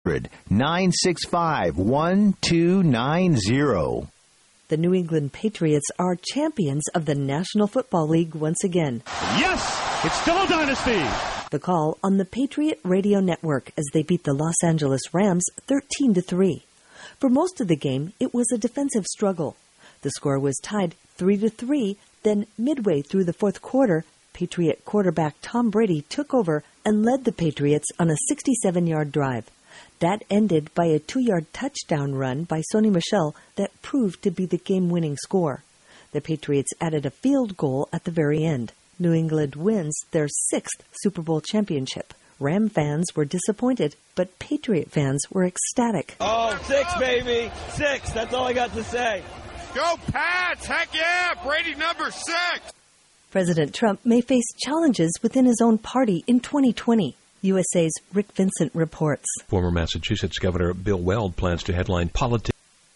1-800-965-1290. The New England Patriots are champions of the National Football League once again. Yes, it's still a dynasty. The call on the Patriot Radio Network as they beat the Los Angeles Rams 13-3. For most of the game, it was a defensive struggle. The score was tied 3-3. Then, midway through the fourth quarter, Patriot quarterback Tom Brady took over and led the Patriots on a 67-yard drive. That ended by a 2-yard touchdown run by Sony Michel that proved to be the game-winning score. The Patriots added a field goal at the very end. New England wins their 6th Super Bowl championship. Ram fans were disappointed, but Patriot fans were ecstatic. Oh, 6, baby! 6, that's all I got to say. Go Pats! Heck yeah! Brady number 6! President Trump may face challenges within his own party in 2020. USA's Rick Vincent reports. Former Massachusetts Governor Bill Weld plans to headline politics.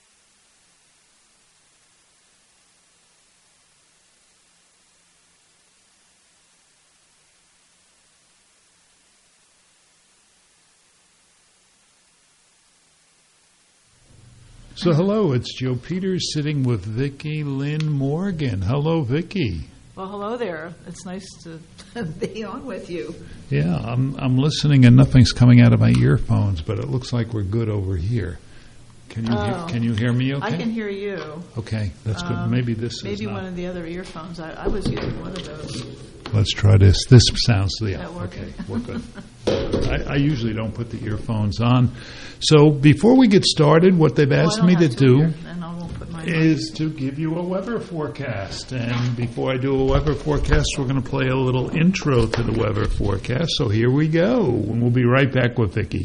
So hello, it's Joe Peters sitting with Vicki Lynn Morgan. Hello, Vicki. Well, hello there. It's nice to be on with you. Yeah, I'm listening and nothing's coming out of my earphones, but it looks like we're good over here. Can you hear me okay? I can hear you. Okay, that's good. Maybe this maybe is not. One of the other earphones. I was using one of those. Let's try this. This sounds, yeah, okay, we're good. I usually don't put the earphones on. So before we get started, what they've asked me to do is to give you a weather forecast. And before I do a weather forecast, we're going to play a little intro to the weather forecast. So here we go. And we'll be right back with Vicki.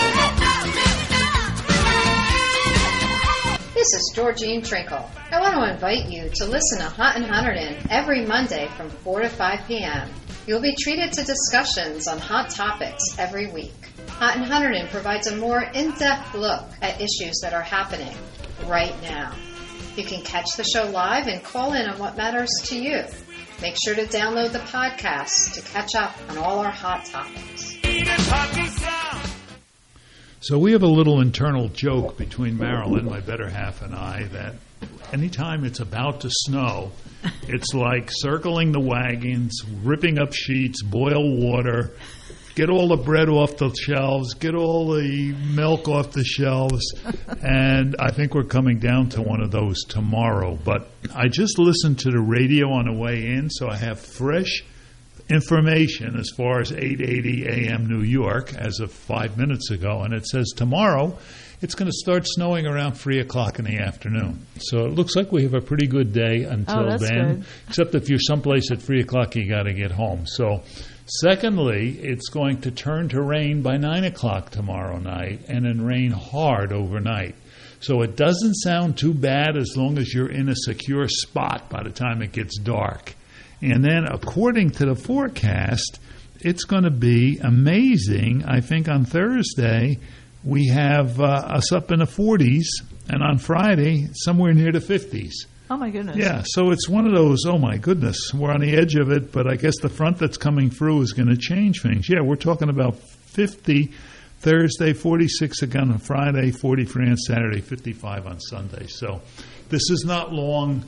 This is Georgine Trinkle. I want to invite you to listen to Hot and Hunterdon every Monday from 4 to 5 p.m. You'll be treated to discussions on hot topics every week. Hot and Hunterdon provides a more in-depth look at issues that are happening right now. You can catch the show live and call in on what matters to you. Make sure to download the podcast to catch up on all our hot topics. So we have a little internal joke between Marilyn, my better half, and I that anytime it's about to snow, it's like circling the wagons, ripping up sheets, boil water, get all the bread off the shelves, get all the milk off the shelves, and I think we're coming down to one of those tomorrow. But I just listened to the radio on the way in, so I have fresh information as far as 8:80 a.m. New York as of 5 minutes ago, and it says tomorrow it's going to start snowing around 3 o'clock in the afternoon. So it looks like we have a pretty good day until then, good. Except if you're someplace at 3 o'clock, you got to get home. So secondly, it's going to turn to rain by 9 o'clock tomorrow night and then rain hard overnight. So it doesn't sound too bad as long as you're in a secure spot by the time it gets dark. And then according to the forecast, it's going to be amazing. I think on Thursday we have us up in the 40s, and on Friday somewhere near the 50s. Oh, my goodness. Yeah, so it's one of those, oh, my goodness, we're on the edge of it, but I guess the front that's coming through is going to change things. Yeah, we're talking about 50 Thursday, 46 again on Friday, 43 on Saturday, 55 on Sunday. So this is not long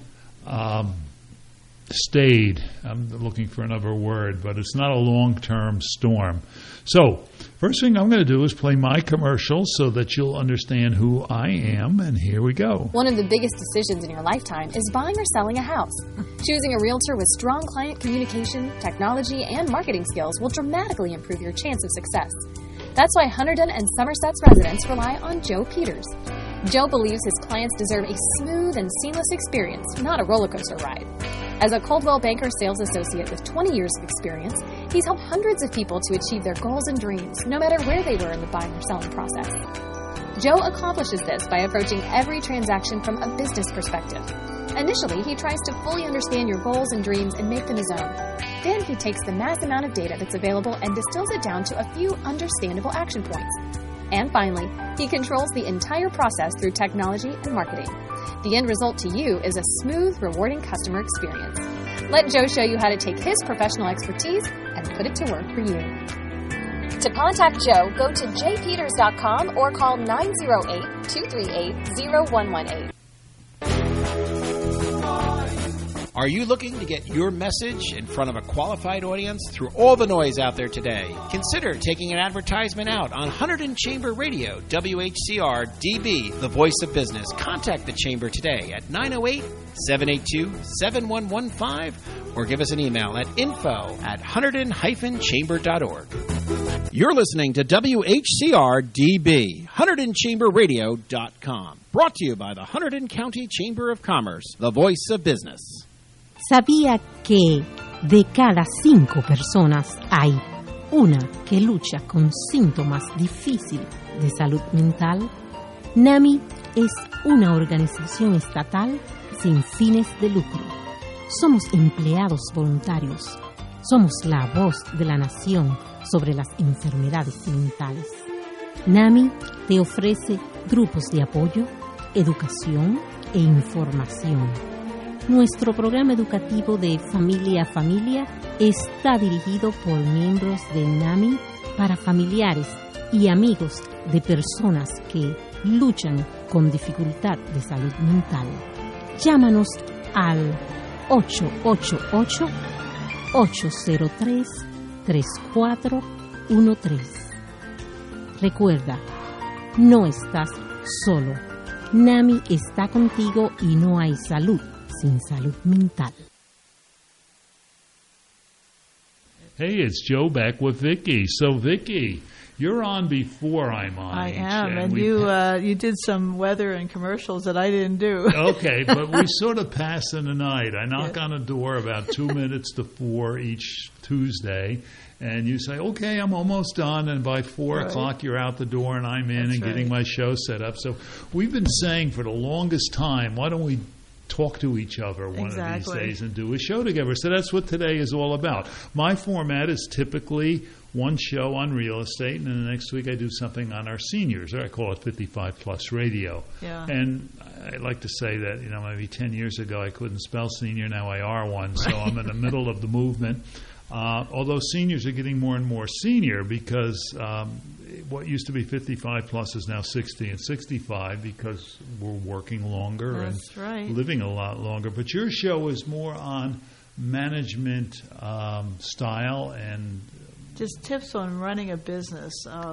stayed. I'm looking for another word, but it's not a long-term storm. So first thing I'm going to do is play my commercial so that you'll understand who I am, and here we go. One of the biggest decisions in your lifetime is buying or selling a house. Choosing a realtor with strong client communication, technology, and marketing skills will dramatically improve your chance of success. That's why Hunterdon and Somerset's residents rely on Joe Peters. Joe believes his clients deserve a smooth and seamless experience, not a roller coaster ride. As a Coldwell Banker sales associate with 20 years of experience, he's helped hundreds of people to achieve their goals and dreams, no matter where they were in the buying or selling process. Joe accomplishes this by approaching every transaction from a business perspective. Initially, he tries to fully understand your goals and dreams and make them his own. Then he takes the mass amount of data that's available and distills it down to a few understandable action points. And finally, he controls the entire process through technology and marketing. The end result to you is a smooth, rewarding customer experience. Let Joe show you how to take his professional expertise and put it to work for you. To contact Joe, go to jpeters.com or call 908-238-0118. Are you looking to get your message in front of a qualified audience through all the noise out there today? Consider taking an advertisement out on Hunterdon Chamber Radio, WHCR DB, the voice of business. Contact the Chamber today at 908-782-7115 or give us an email at info@hunterdon-chamber.org. You're listening to WHCR DB, HunterdonChamberRadio.com. Brought to you by the Hunterdon County Chamber of Commerce, the voice of business. ¿Sabía que de cada 5 personas hay una que lucha con síntomas difíciles de salud mental? NAMI es una organización estatal sin fines de lucro. Somos empleados voluntarios. Somos la voz de la nación sobre las enfermedades mentales. NAMI te ofrece grupos de apoyo, educación e información. Nuestro programa educativo de Familia a Familia está dirigido por miembros de NAMI para familiares y amigos de personas que luchan con dificultad de salud mental. Llámanos al 888-803-3413. Recuerda, no estás solo. NAMI está contigo y no hay salud sin salud mental. Hey, it's Joe back with Vicki. So, Vicki, you're on before I'm on. I am, and you did some weather and commercials that I didn't do. Okay, but we sort of pass in the night. I knock on a door about 2 minutes to 4 each Tuesday, and you say, okay, I'm almost done, and by 4 o'clock you're out the door and I'm in and getting my show set up. So we've been saying for the longest time, why don't we talk to each other one of these days and do a show together. So that's what today is all about. My format is typically one show on real estate, and then the next week I do something on our seniors, or I call it 55 Plus Radio. Yeah. And I like to say that, maybe 10 years ago I couldn't spell senior, now I are one, so I'm in the middle of the movement. Although seniors are getting more and more senior because what used to be 55 plus is now 60 and 65 because we're working longer and living a lot longer. But your show is more on management style and just tips on running a business,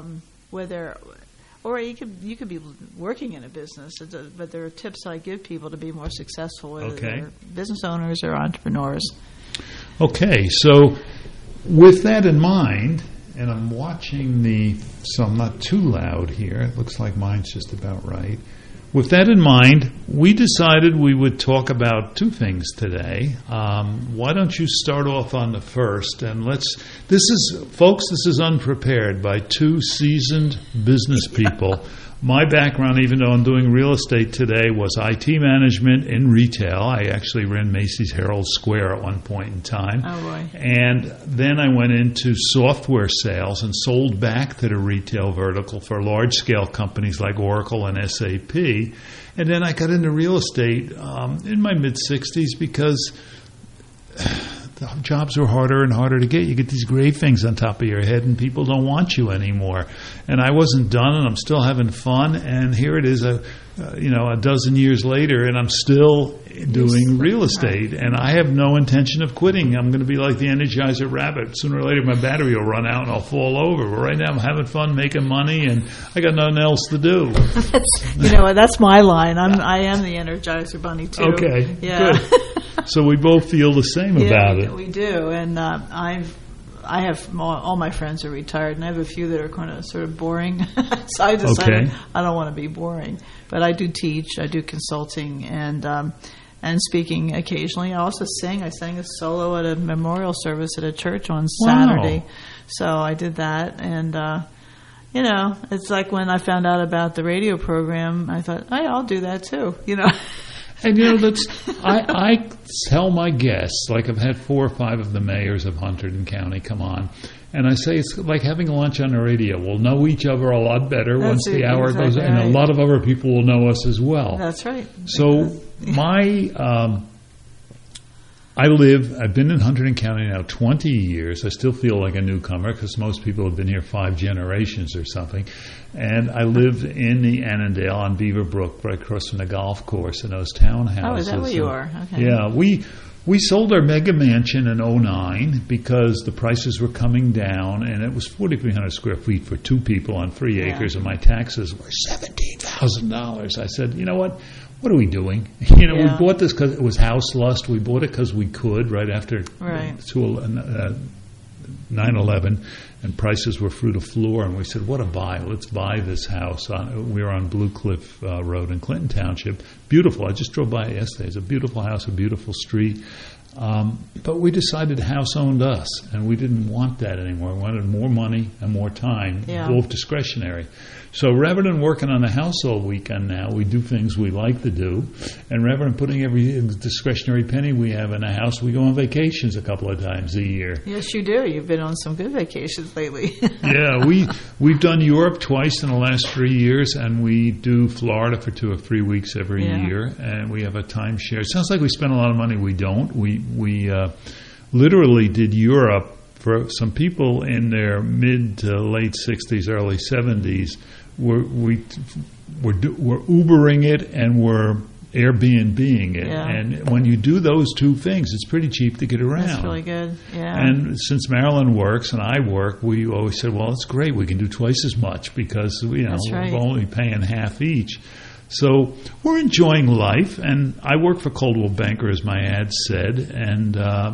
or you could be working in a business, but there are tips I give people to be more successful, whether they're business owners or entrepreneurs. Okay, so with that in mind, and I'm watching so I'm not too loud here. It looks like mine's just about right. With that in mind, we decided we would talk about 2 things today. Why don't you start off on the first? And this is unprepared by 2 seasoned business people. My background, even though I'm doing real estate today, was IT management in retail. I actually ran Macy's Herald Square at one point in time. Oh, boy. And then I went into software sales and sold back to the retail vertical for large-scale companies like Oracle and SAP. And then I got into real estate in my mid-60s because the jobs are harder and harder to get. You get these grave things on top of your head, and people don't want you anymore. And I wasn't done, and I'm still having fun. And here it is, a dozen years later, and I'm still doing real estate. And I have no intention of quitting. I'm going to be like the Energizer Rabbit. Sooner or later, my battery will run out, and I'll fall over. But right now, I'm having fun, making money, and I got nothing else to do. That's my line. I am the Energizer Bunny too. Okay, yeah. Good. So we both feel the same about it. We do, and I have all my friends are retired, and I have a few that are kind of sort of boring. So I decided I don't want to be boring, but I do teach, I do consulting, and speaking occasionally. I also sing. I sang a solo at a memorial service at a church on Saturday, so I did that, and it's like when I found out about the radio program, I thought, hey, I'll do that too, And I tell my guests, like I've had 4 or 5 of the mayors of Hunterdon County come on, and I say it's like having lunch on the radio. We'll know each other a lot better once the hour goes, and a lot of other people will know us as well. That's right. So my I've been in Hunterdon County now 20 years. I still feel like a newcomer because most people have been here 5 generations or something. And I live in the Annandale on Beaver Brook, right across from the golf course in those townhouses. Oh, is that where you are? Okay. Yeah, we sold our mega mansion in 2009 because the prices were coming down, and it was 4,300 square feet for 2 people on 3 acres, and my taxes were $17,000. I said, you know what? What are we doing? We bought this because it was house lust. We bought it because we could right after 9/11, and prices were through the floor. And we said, what a buy. Let's buy this house. We were on Blue Cliff Road in Clinton Township. Beautiful. I just drove by it yesterday. It's a beautiful house, a beautiful street. But we decided the house owned us, and we didn't want that anymore. We wanted more money and more time, both discretionary. So rather than working on the house all weekend now, we do things we like to do. And rather than putting every discretionary penny we have in the house, we go on vacations a couple of times a year. Yes, you do. You've been on some good vacations lately. Yeah, we've done Europe twice in the last 3 years, and we do Florida for 2 or 3 weeks every year. And we have a timeshare. It sounds like we spend a lot of money. We don't. We literally did Europe for some people in their mid to late 60s, early 70s. We're Ubering it and we're Airbnb-ing it. Yeah. And when you do those 2 things, it's pretty cheap to get around. That's really good, yeah. And since Marilyn works and I work, we always said, well, it's great. We can do twice as much because we're only paying half each. So we're enjoying life, and I work for Coldwell Banker, as my ad said, and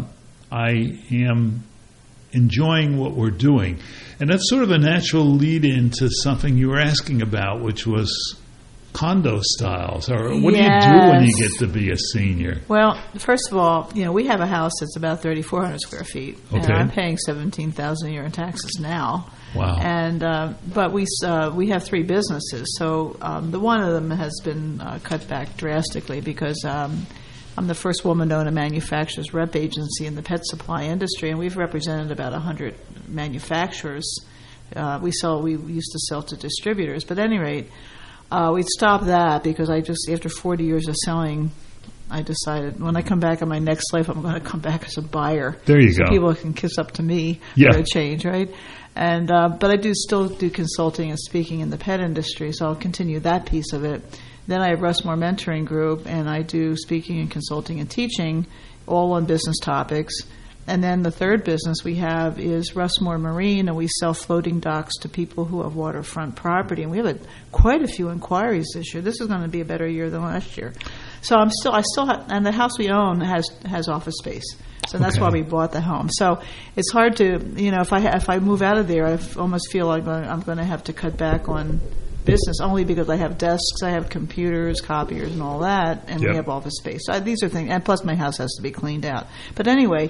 I am enjoying what we're doing. And that's sort of a natural lead-in to something you were asking about, which was condo styles. Or what do you do when you get to be a senior? Well, first of all, we have a house that's about 3,400 square feet. Okay. And I'm paying $17,000 a year in taxes now. Wow. And but we have 3 businesses, so the one of them has been cut back drastically because I'm the first woman to own a manufacturer's rep agency in the pet supply industry, and we've represented about 100 manufacturers. We used to sell to distributors, but at any rate, we stopped that because after 40 years of selling, I decided when I come back in my next life, I'm going to come back as a buyer. There you so go. People can kiss up to me for a change, right? And but I still do consulting and speaking in the pet industry, so I'll continue that piece of it. Then I have Russmore Mentoring Group, and I do speaking and consulting and teaching, all on business topics. And then the third business we have is Russmore Marine, and we sell floating docks to people who have waterfront property. And we have quite a few inquiries this year. This is going to be a better year than last year. So I still have, and the house we own has office space. So that's why we bought the home. So it's hard to, if I move out of there, I almost feel like I'm going to have to cut back on business only because I have desks, I have computers, copiers, and all that, and we have office space. So these are things, and plus my house has to be cleaned out. But anyway,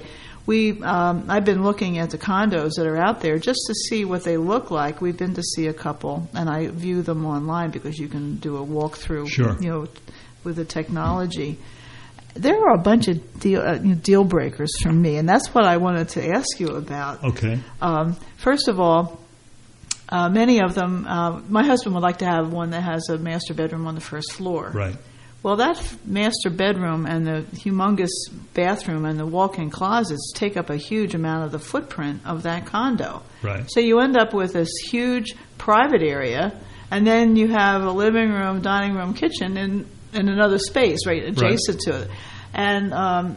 I've been looking at the condos that are out there just to see what they look like. We've been to see a couple, and I view them online because you can do a walkthrough, with the technology. There are a bunch of deal breakers for me, and that's what I wanted to ask you about. Okay. First of all, many of them, my husband would like to have one that has a master bedroom on the first floor. Right. Well, that master bedroom and the humongous bathroom and the walk-in closets take up a huge amount of the footprint of that condo. Right. So you end up with this huge private area, and then you have a living room, dining room, kitchen in another space, right, adjacent to it. And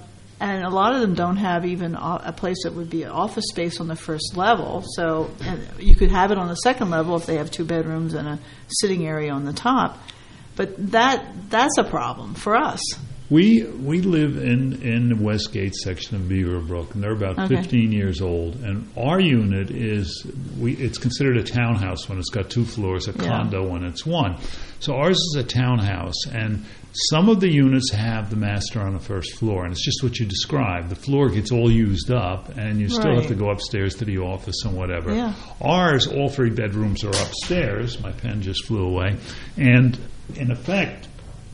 a lot of them don't have even a place that would be an office space on the first level. So you could have it on the second level if they have 2 bedrooms and a sitting area on the top. But that's a problem for us. We live in the Westgate section of Beaverbrook, and they're about 15 years old. And our unit it's considered a townhouse when it's got 2 floors, a condo when it's 1. So ours is a townhouse, and some of the units have the master on the first floor, and it's just what you described. The floor gets all used up, and you still have to go upstairs to the office and whatever. Yeah. Ours, all 3 bedrooms are upstairs. My pen just flew away. And in effect,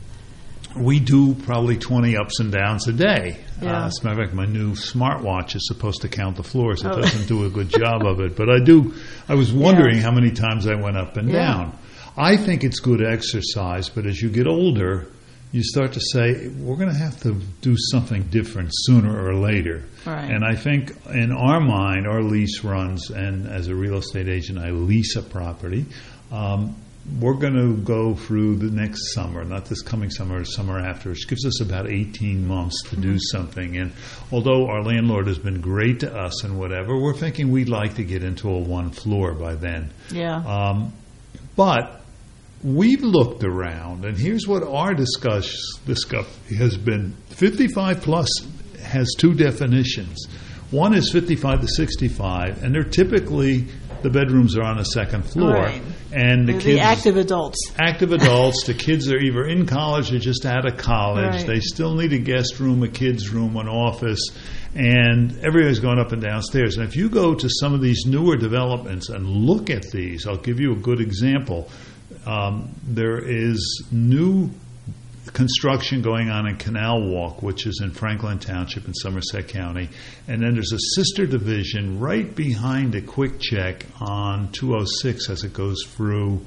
we do probably 20 ups and downs a day. Yeah. As a matter of fact, my new smartwatch is supposed to count the floors. It doesn't do a good job of it. But I was wondering how many times I went up and down. I think it's good exercise, but as you get older, you start to say, we're going to have to do something different sooner or later. Right. And I think in our mind, our lease runs, and as a real estate agent, I lease a property. We're going to go through the next summer, not this coming summer, or summer after, which gives us about 18 months to do something. And although our landlord has been great to us and whatever, we're thinking we'd like to get into a one floor by then. Yeah. But we've looked around, and here's what our discussion has been. 55 plus has two definitions. One is 55 to 65, and they're typically, the bedrooms are on the second floor. Right. And the The kids, active adults. Active adults, the kids are either in college or just out of college. Right. They still need a guest room, a kid's room, an office, and everybody's going up and downstairs. And if you go to some of these newer developments and look at these, I'll give you a good example. There is new construction going on in Canal Walk, which is in Franklin Township in Somerset County. And then there's a sister division right behind a Quick Check on 206 as it goes through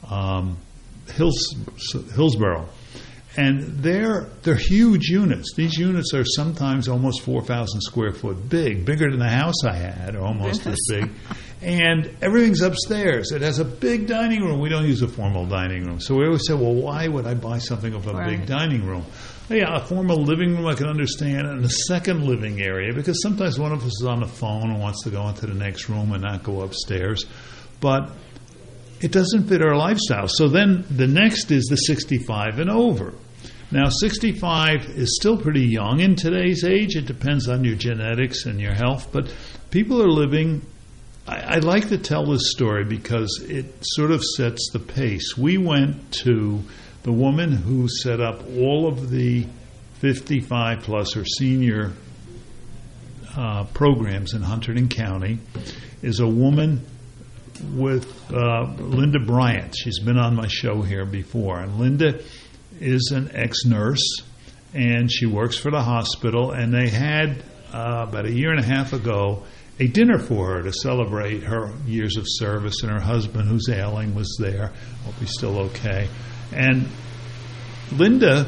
Hillsborough. And they're huge units. These units are sometimes almost 4,000 square foot bigger than the house I had, almost as big. And everything's upstairs. It has a big dining room. We don't use a formal dining room. So we always say, well, why would I buy something with a big dining room? Yeah, a formal living room I can understand, and a second living area, because sometimes one of us is on the phone and wants to go into the next room and not go upstairs. But it doesn't fit our lifestyle. So then the next is the 65 and over. Now, 65 is still pretty young in today's age. It depends on your genetics and your health. But people are living... I like to tell this story because it sort of sets the pace. We went to the woman who set up all of the 55-plus or senior programs in Hunterdon County, is a woman with Linda Bryant. She's been on my show here before. And Linda is an ex-nurse, and she works for the hospital. And they had, about a year and a half ago, a dinner for her to celebrate her years of service, and her husband, who's ailing, was there. I hope he's still okay. And Linda,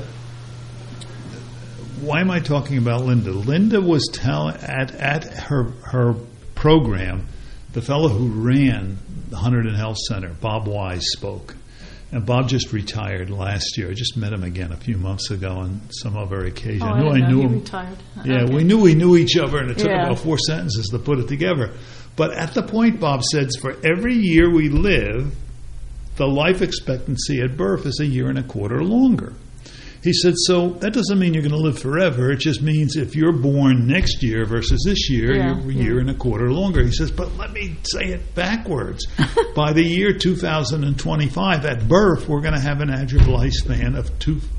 why am I talking about Linda? Linda was telling at her program, the fellow who ran the Hunterdon Health Center, Bob Wise, spoke. And Bob just retired last year. I just met him again a few months ago on some other occasion. Oh, I knew him. He retired. Yeah, okay. we knew each other, and it took about 4 sentences to put it together. But at the point, Bob said, for every year we live, the life expectancy at birth is a year and a quarter longer. He said, so that doesn't mean you're going to live forever. It just means if you're born next year versus this year, you're a year and a quarter longer. He says, but let me say it backwards. By the year 2025, at birth, we're going to have an average lifespan of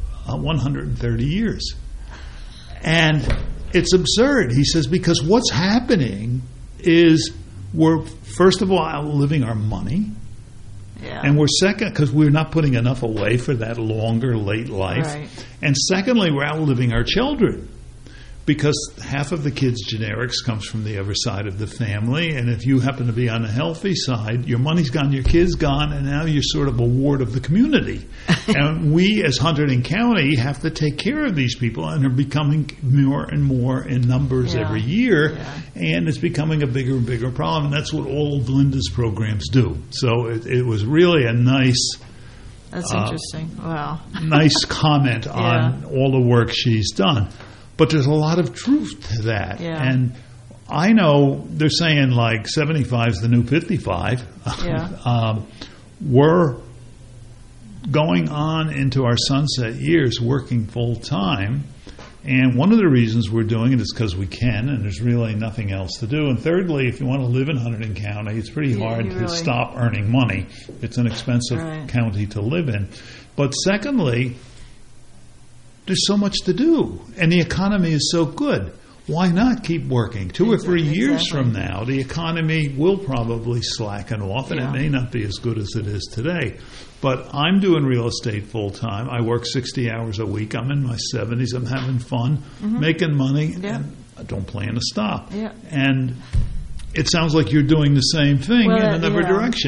130 years. And it's absurd. He says, because what's happening is we're, first of all, outliving our money. Yeah. And we're second, because we're not putting enough away for that longer late life. Right. And secondly, we're outliving our children, because half of the kids' generics comes from the other side of the family. And if you happen to be on the healthy side, your money's gone, your kid's gone, and now you're sort of a ward of the community. And we, as Hunterdon County, have to take care of these people, and they're becoming more and more in numbers every year. Yeah. And it's becoming a bigger and bigger problem. And that's what all of Linda's programs do. So it was really a nice... That's interesting. Wow. Nice comment on all the work she's done. But there's a lot of truth to that. Yeah. And I know they're saying like 75 is the new 55. Yeah. We're going on into our sunset years working full time. And one of the reasons we're doing it is because we can, and there's really nothing else to do. And thirdly, if you want to live in Hunterdon County, it's pretty hard to stop earning money. It's an expensive county to live in. But secondly, there's so much to do, and the economy is so good. Why not keep working? 2 or 3 years from now, the economy will probably slacken off, and it may not be as good as it is today. But I'm doing real estate full-time. I work 60 hours a week. I'm in my 70s. I'm having fun, making money, and I don't plan to stop. Yeah. And it sounds like you're doing the same thing in another direction.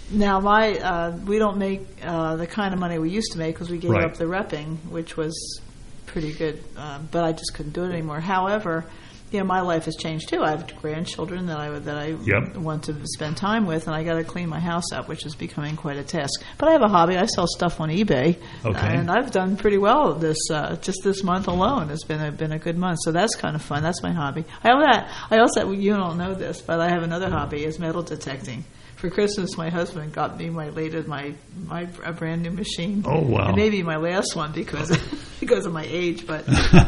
Now, we don't make the kind of money we used to make because we gave up the repping, which was pretty good, but I just couldn't do it anymore. However, my life has changed too. I have grandchildren that I want to spend time with, and I got to clean my house up, which is becoming quite a task. But I have a hobby. I sell stuff on eBay, and I've done pretty well just this month alone. It's been a good month, so that's kind of fun. That's my hobby. I also you don't know this, but I have another hobby is metal detecting. For Christmas, my husband got me a brand new machine. Oh wow! And maybe my last one because of my age, but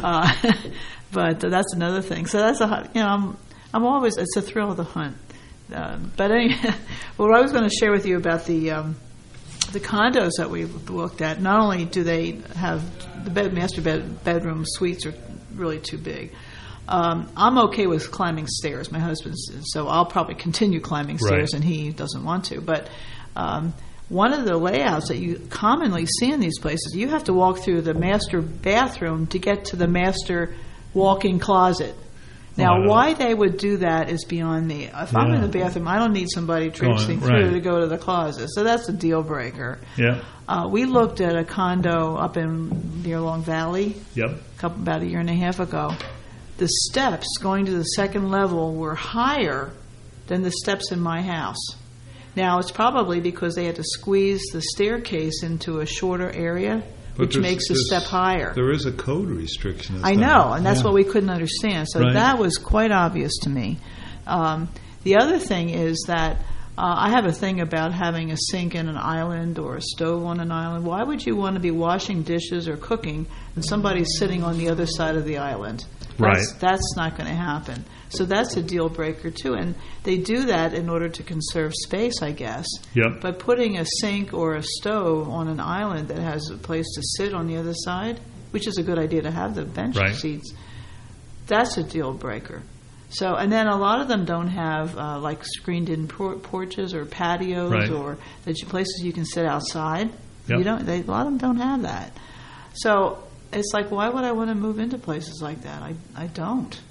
that's another thing. So that's I'm always, it's a thrill of the hunt. But anyway, what I was going to share with you about the condos that we looked at. Not only do they have the master bedroom suites are really too big. I'm okay with climbing stairs. My husband's, so I'll probably continue climbing stairs, and he doesn't want to. But one of the layouts that you commonly see in these places, you have to walk through the master bathroom to get to the master walk-in closet. Now, why they would do that is beyond me. If I'm in the bathroom, I don't need somebody traipsing through to go to the closet. So that's a deal breaker. Yeah. We looked at a condo up near Long Valley about a year and a half ago. The steps going to the second level were higher than the steps in my house. Now, it's probably because they had to squeeze the staircase into a shorter area, which makes the step higher. There is a code restriction. I know, and that's what we couldn't understand. So that was quite obvious to me. The other thing is that I have a thing about having a sink in an island or a stove on an island. Why would you want to be washing dishes or cooking and somebody's sitting on the other side of the island? That's not going to happen. So that's a deal breaker too. And they do that in order to conserve space, I guess. Yep. But putting a sink or a stove on an island that has a place to sit on the other side, which is a good idea to have the bench seats, that's a deal breaker. So, and then a lot of them don't have like screened-in porches or patios or places you can sit outside. Yep. A lot of them don't have that. So it's like, why would I want to move into places like that? I don't.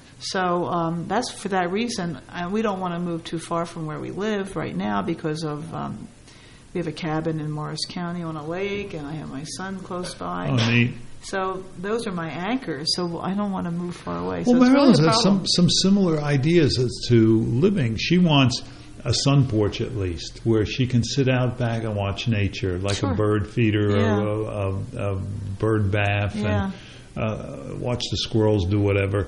So that's for that reason. And we don't want to move too far from where we live right now because of we have a cabin in Morris County on a lake, and I have my son close by. Oh, neat. So those are my anchors. So I don't want to move far away. Well, so Marilyn has some similar ideas as to living. She wants a sun porch at least, where she can sit out back and watch nature, like a bird feeder or a bird bath, and watch the squirrels do whatever.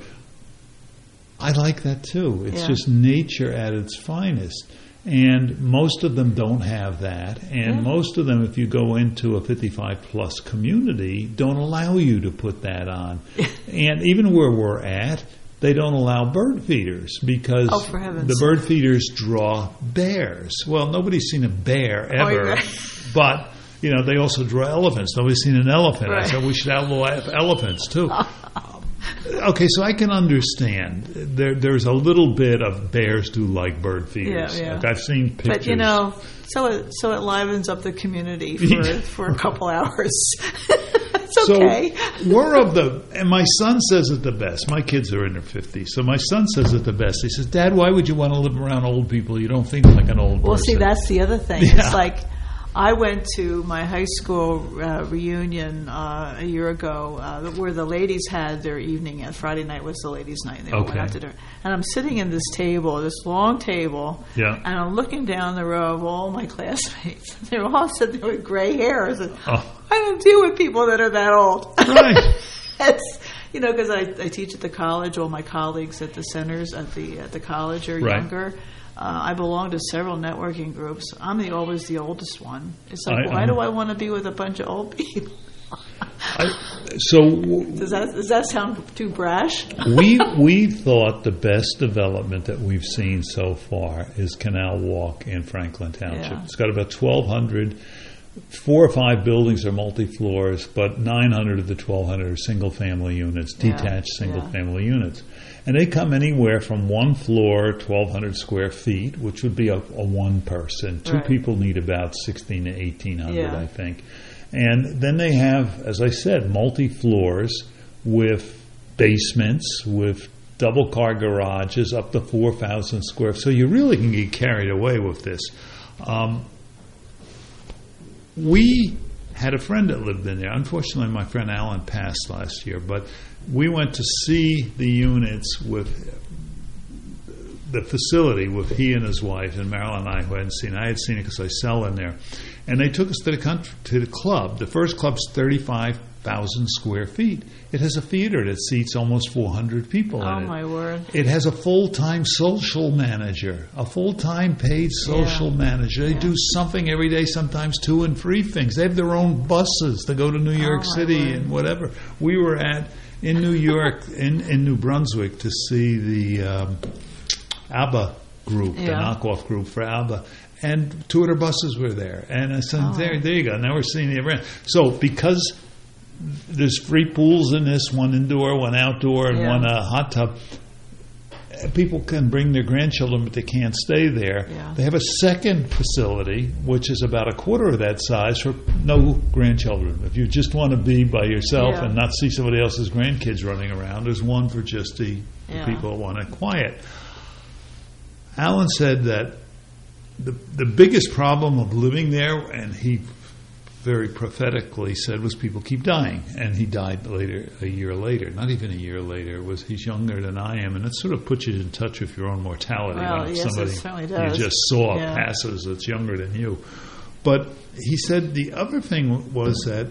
I like that too. It's just nature at its finest. And most of them don't have that. And most of them, if you go into a 55-plus community, don't allow you to put that on. And even where we're at, they don't allow bird feeders because the bird feeders draw bears. Well, nobody's seen a bear ever, but they also draw elephants. Nobody's seen an elephant. I said we should outlaw elephants too. Okay, so I can understand. There's a little bit of bears do like bird feeders. Like I've seen pictures. But so it livens up the community for a couple hours. It's okay. So and my son says it the best. My kids are in their 50s, so my son says it the best. He says, "Dad, why would you want to live around old people? You don't think like an old person." Well, see, that's the other thing. Yeah. It's like I went to my high school reunion a year ago where the ladies had their evening. Friday night was the ladies' night, and they all went out to dinner. And I'm sitting in this long table, and I'm looking down the row of all my classmates. They're all sitting there with gray hair. I said, I don't deal with people that are that old. Right. It's, because I teach at the college. All my colleagues at the centers at the college are younger. I belong to several networking groups. I'm always the oldest one. It's like, why do I want to be with a bunch of old people? Does that sound too brash? we thought the best development that we've seen so far is Canal Walk in Franklin Township. Yeah. It's got about 1,200. 4 or 5 buildings are multi-floors, but 900 of the 1,200 are single-family units, detached single-family units. And they come anywhere from one floor, 1,200 square feet, which would be a one person. Two people need about 1,600 to 1,800, I think. And then they have, as I said, multi-floors with basements, with double-car garages up to 4,000 square. So you really can get carried away with this. we had a friend that lived in there. Unfortunately, my friend Alan passed last year, but we went to see the units with the facility with he and his wife, and Marilyn and I, who hadn't seen it. I had seen it because I sell in there. And they took us to the club. The first club's 35,000 square feet. It has a theater that seats almost 400 people in it. Oh, my word. It has a full-time social manager, a full-time paid social manager. They do something every day, sometimes 2 and 3 things. They have their own buses to go to New York City and whatever. We were in New York, in New Brunswick, to see the ABBA group, the knockoff group for ABBA. And 2 of their buses were there. And I said, there you go. Now we're seeing the event. So because there's free pools in this, one indoor, one outdoor, and one hot tub, people can bring their grandchildren, but they can't stay there. Yeah. They have a second facility, which is about a quarter of that size, for no grandchildren. If you just want to be by yourself and not see somebody else's grandkids running around, there's one for just the people who want it quiet. Alan said that the biggest problem of living there, and he very prophetically said, was people keep dying. And he died a year later. Not even a year later. He's younger than I am, and it sort of puts you in touch with your own mortality. Well, when yes, somebody it certainly does. You just saw passes that's younger than you. But he said the other thing was that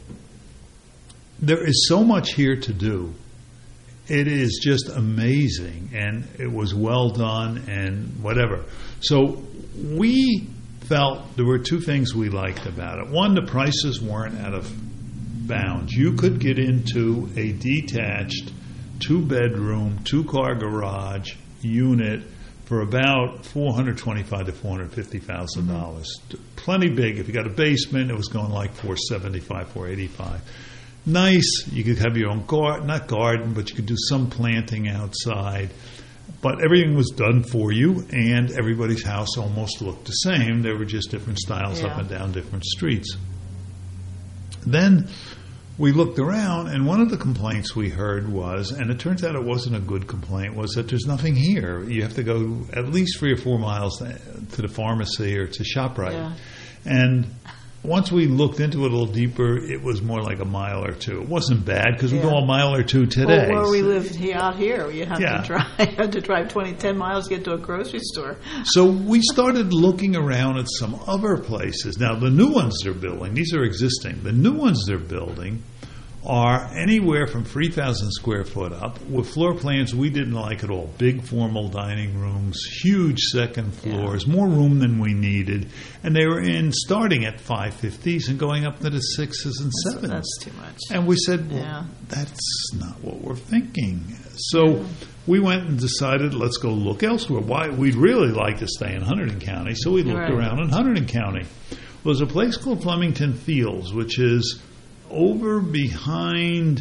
there is so much here to do. It is just amazing, and it was well done and whatever. So we felt there were 2 things we liked about it. One, the prices weren't out of bounds. You could get into a detached 2-bedroom, 2-car garage unit for about $425,000 to $450,000. Plenty big. If you got a basement, it was going like $475,000, $485,000. Nice. You could have your own garden, not garden, but you could do some planting outside. But everything was done for you, and everybody's house almost looked the same. There were just different styles up and down different streets. Then we looked around, and one of the complaints we heard was, and it turns out it wasn't a good complaint, was that there's nothing here. You have to go at least 3 or 4 miles to the pharmacy or to ShopRite. Yeah. And once we looked into it a little deeper, it was more like a mile or 2. It wasn't bad because we go a mile or 2 today. Well, where we lived out here, you have to drive 10 miles to get to a grocery store. So we started looking around at some other places. Now, the new ones they're building, these are existing. The new ones they're building are anywhere from 3,000 square foot up with floor plans we didn't like at all. Big formal dining rooms, huge second floors, more room than we needed. And they were starting at 550s and going up to the 6s and 7s. That's too much. And we said, well, that's not what we're thinking. So we went and decided, let's go look elsewhere. Why? We'd really like to stay in Hunterdon County, so we looked around in Hunterdon County. Well, there's a place called Flemington Fields, which is over behind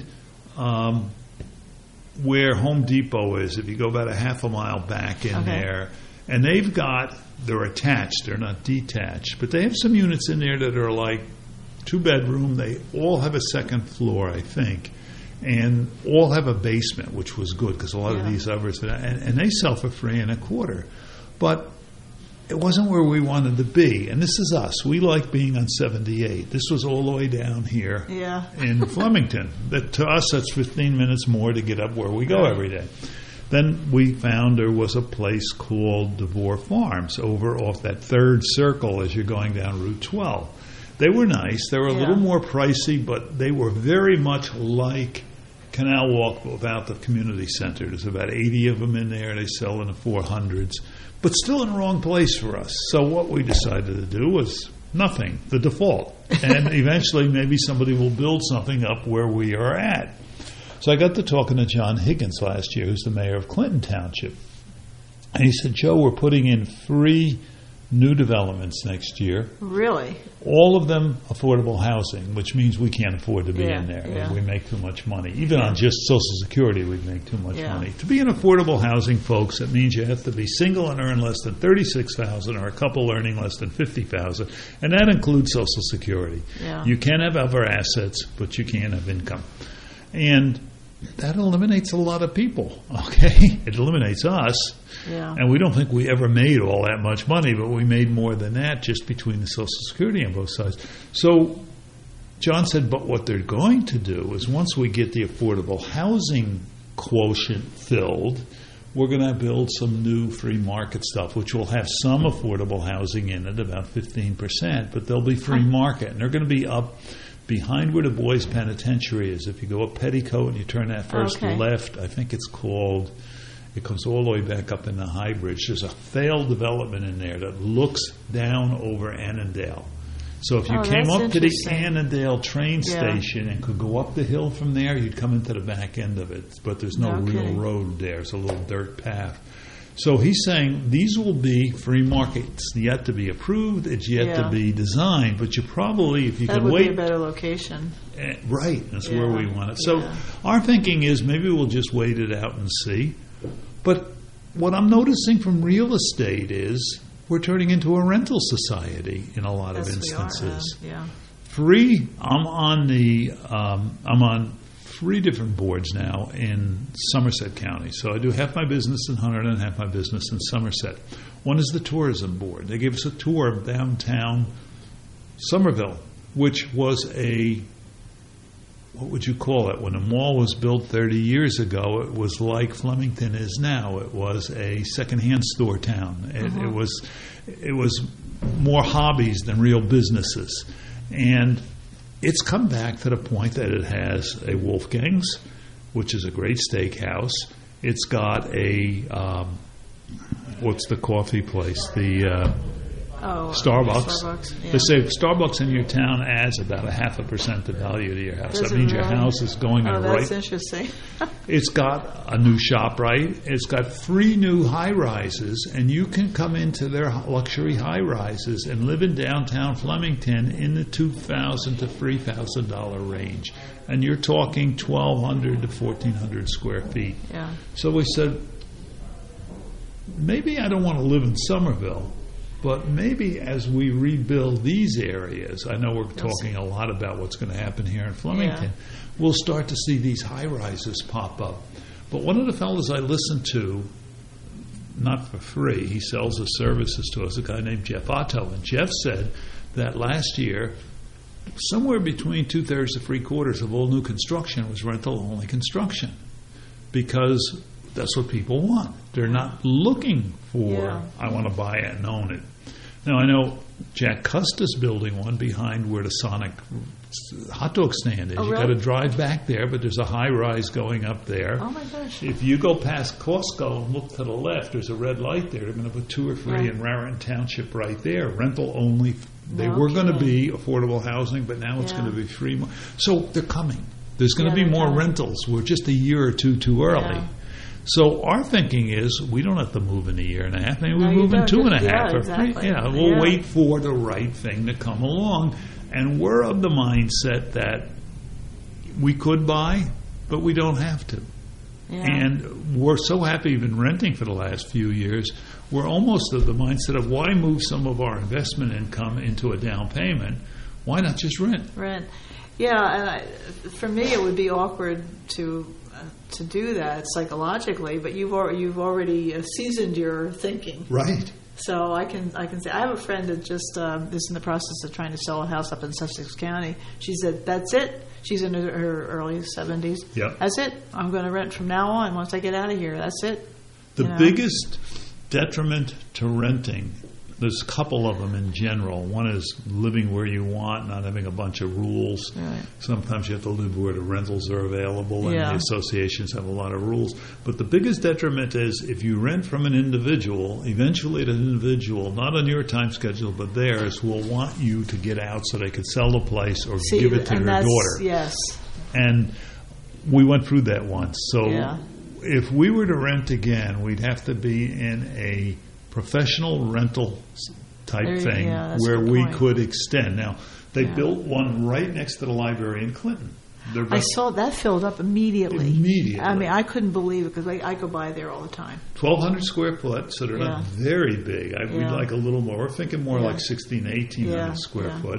where Home Depot is, if you go about a half a mile back in there. And they're attached, they're not detached, but they have some units in there that are like 2-bedroom. They all have a second floor, I think, and all have a basement, which was good because a lot of these others, and they sell for $325,000. But it wasn't where we wanted to be. And this is us. We like being on 78. This was all the way down here in Flemington. To us, that's 15 minutes more to get up where we go every day. Then we found there was a place called DeVore Farms over off that 3rd circle as you're going down Route 12. They were nice. They were a little more pricey, but they were very much like Canal Walk without the community center. There's about 80 of them in there. They sell in the 400s. But still in the wrong place for us. So what we decided to do was nothing, the default. And eventually maybe somebody will build something up where we are at. So I got to talking to John Higgins last year, who's the mayor of Clinton Township. And he said, Joe, we're putting in 3 new developments next year. Really? All of them affordable housing, which means we can't afford to be in there. We make too much money. Even on just Social Security, we'd make too much money. To be in affordable housing, folks, it means you have to be single and earn less than $36,000 or a couple earning less than $50,000, and that includes Social Security. You can have other assets, but you can't have income. And that eliminates a lot of people, okay? It eliminates us. Yeah. And we don't think we ever made all that much money, but we made more than that just between the Social Security on both sides. So John said, but what they're going to do is once we get the affordable housing quotient filled, we're going to build some new free market stuff, which will have some affordable housing in it, about 15%, but they'll be free market. And they're going to be up behind where the boys' penitentiary is. If you go up Petticoat and you turn that first left, I think it's called, it comes all the way back up in the High Bridge. There's a failed development in there that looks down over Annandale. So if you came up to the Annandale train station and could go up the hill from there, you'd come into the back end of it. But there's no real road there. It's a little dirt path. So he's saying these will be free markets, yet to be approved. It's yet to be designed. But you probably, if you can wait, that would be a better location. Right, that's where we want it. So our thinking is maybe we'll just wait it out and see. But what I'm noticing from real estate is we're turning into a rental society in a lot of instances. Free. I'm on 3 different boards now in Somerset County. So I do half my business in Hunterdon and half my business in Somerset. One is the tourism board. They gave us a tour of downtown Somerville, which was what would you call it? When a mall was built 30 years ago, it was like Flemington is now. It was a secondhand store town. It was more hobbies than real businesses. And it's come back to the point that it has a Wolfgang's, which is a great steakhouse. It's got a, what's the coffee place? Starbucks. They say Starbucks in your town adds about 0.5% the value to your house. That means your house is going in the right. That's interesting. It's got a new ShopRite. It's got 3 new high-rises, and you can come into their luxury high-rises and live in downtown Flemington in the $2,000 to $3,000 range. And you're talking 1,200 to 1,400 square feet. Yeah. So we said, maybe I don't want to live in Somerville, but maybe as we rebuild these areas, I know we're talking a lot about what's going to happen here in Flemington, we'll start to see these high-rises pop up. But one of the fellows I listened to, not for free, he sells his services to us, a guy named Jeff Otto. And Jeff said that last year, somewhere between 2/3 to 3/4 of all new construction was rental-only construction, because that's what people want. They're not looking for, I want to buy it and own it. Now, I know Jack Custa's building one behind where the Sonic hot dog stand is. You've got to drive back there, but there's a high-rise going up there. Oh, my gosh. If you go past Costco and look to the left, there's a red light there. They're going to put 2 or 3 in Raritan Township right there. Rental only. They were going to be affordable housing, but now it's going to be free. So they're coming. There's going to be more rentals. We're just a year or two too early. Yeah. So our thinking is we don't have to move in a year and a half. Maybe we move in 2.5. Yeah, exactly. We'll wait for the right thing to come along. And we're of the mindset that we could buy, but we don't have to. Yeah. And we're so happy we've been renting for the last few years. We're almost of the mindset of why move some of our investment income into a down payment? Why not just rent? Rent. Yeah, and for me it would be awkward to do that psychologically, but you've already seasoned your thinking, right? So I can say I have a friend that just is in the process of trying to sell a house up in Sussex County. She said that's it. She's in her early 70s. Yep. That's it. I'm going to rent from now on. Once I get out of here, that's it. The biggest detriment to renting, there's a couple of them in general. One is living where you want, not having a bunch of rules. Right. Sometimes you have to live where the rentals are available, and the associations have a lot of rules. But the biggest detriment is if you rent from an individual, eventually that individual, not on your time schedule but theirs, will want you to get out so they could sell the place or give it to their daughter. Yes. And we went through that once. So if we were to rent again, we'd have to be in a professional rental type thing where we could extend. Now, they built one right next to the library in Clinton. I saw that filled up immediately. I mean, I couldn't believe it because I go by there all the time. 1,200 square foot, so they're not very big. We'd like a little more. We're thinking more like 1,600, 1,800 square foot.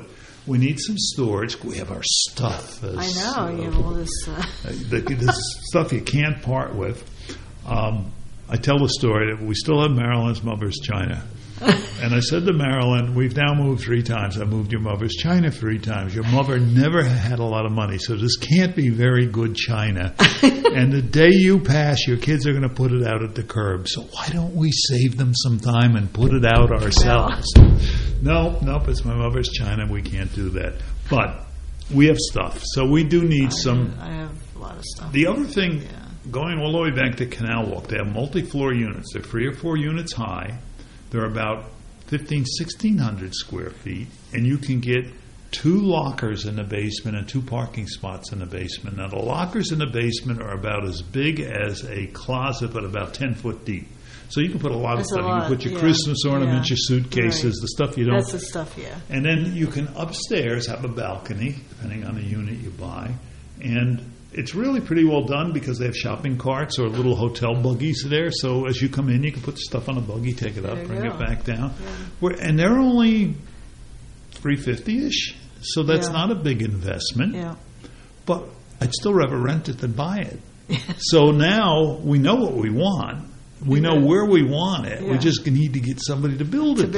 We need some storage. We have our stuff. I know. You have all this... this stuff you can't part with. I tell the story that we still have Marilyn's mother's china. And I said to Marilyn, we've now moved 3 times. I moved your mother's china 3 times. Your mother never had a lot of money, so this can't be very good china. And the day you pass, your kids are going to put it out at the curb. So why don't we save them some time and put it out ourselves? Nope, it's my mother's china. We can't do that. But we have stuff. So we do need some. I have a lot of stuff. The other thing, going all the way back to Canal Walk, they have multi-floor units. They're 3 or 4 units high. They're about 1,600 square feet, and you can get 2 lockers in the basement and 2 parking spots in the basement. Now, the lockers in the basement are about as big as a closet, but about 10 foot deep. So you can put a lot of stuff. You can put your Christmas ornaments, your suitcases, the stuff you don't. That's the stuff, And then you can upstairs have a balcony, depending on the unit you buy, and it's really pretty well done because they have shopping carts or little hotel buggies there. So as you come in, you can put the stuff on a buggy, take it up, bring it back down. Yeah. And they're only $350-ish, so that's not a big investment. Yeah. But I'd still rather rent it than buy it. So now we know what we want. We know where we want it. We just need to get somebody to build it.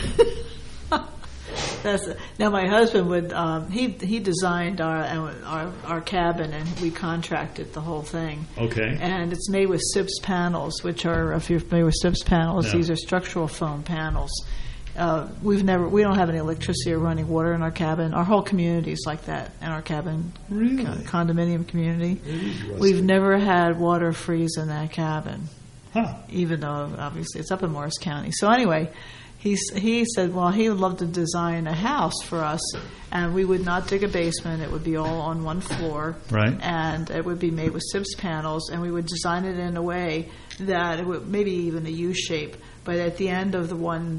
Now my husband would he designed our cabin, and we contracted the whole thing. Okay. And it's made with SIPS panels, which are, if you're familiar with SIPS panels, these are structural foam panels. We don't have any electricity or running water in our cabin. Our whole community is like that in our cabin. Really? Condominium community. We've never had water freeze in that cabin. Huh. Even though obviously it's up in Morris County. So anyway, he said, well, he would love to design a house for us, and we would not dig a basement. It would be all on one floor. Right. And it would be made with SIPS panels, and we would design it in a way that it would maybe even a U shape, but at the end of the one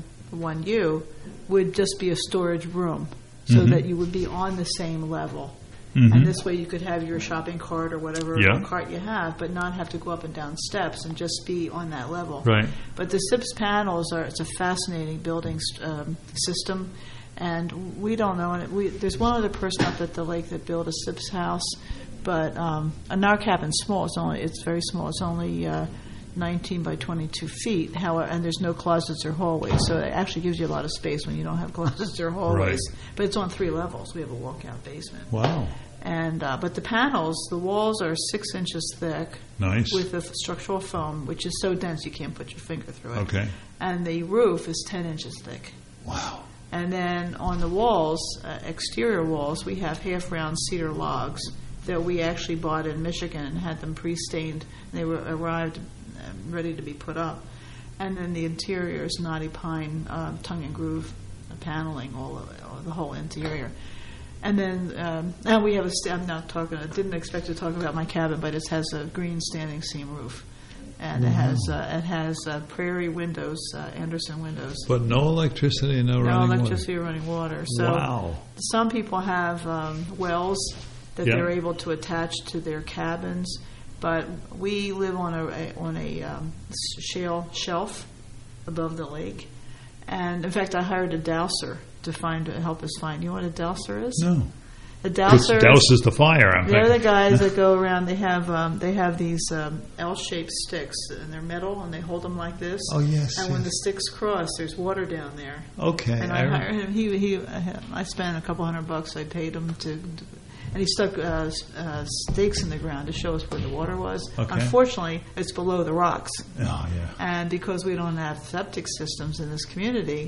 U would just be a storage room, so that you would be on the same level. And this way you could have your shopping cart or whatever cart you have, but not have to go up and down steps and just be on that level. Right. But the SIPS panels it's a fascinating building system, and we don't know. And there's one other person up at the lake that built a SIPS house, but and our cabin's small. It's very small. It's only 19 by 22 feet. However, and there's no closets or hallways, so it actually gives you a lot of space when you don't have closets or hallways. Right. But it's on 3 levels. We have a walkout basement. Wow. And but the panels, the walls are 6 inches thick. Nice. With a structural foam, which is so dense you can't put your finger through it. Okay. And the roof is 10 inches thick. Wow. And then on the walls, exterior walls, we have half-round cedar logs that we actually bought in Michigan and had them pre-stained. They arrived ready to be put up. And then the interior is knotty pine, tongue and groove paneling, all the whole interior. And then now we have I didn't expect to talk about my cabin, but it has a green standing seam roof, and it has prairie windows, Anderson windows. But no electricity and no running electricity or running water. So some people have wells that they're able to attach to their cabins, but we live on a shale shelf above the lake, and in fact I hired a dowser to help us find. You know what a dowser is? No. A dowser douses the fire. They're the guys that go around. They have these L-shaped sticks, and they're metal, and they hold them like this. Oh yes. And when the sticks cross, there's water down there. Okay. And I hired him. I spent $200. I paid him and he stuck stakes in the ground to show us where the water was. Okay. Unfortunately, it's below the rocks. Oh yeah. And because we don't have septic systems in this community.